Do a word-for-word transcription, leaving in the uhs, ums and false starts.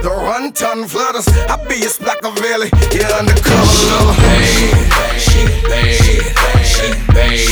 The run-ton flooders, I be a Splackavelli. Yeah, undercover lover. She bad, she bad, she bad.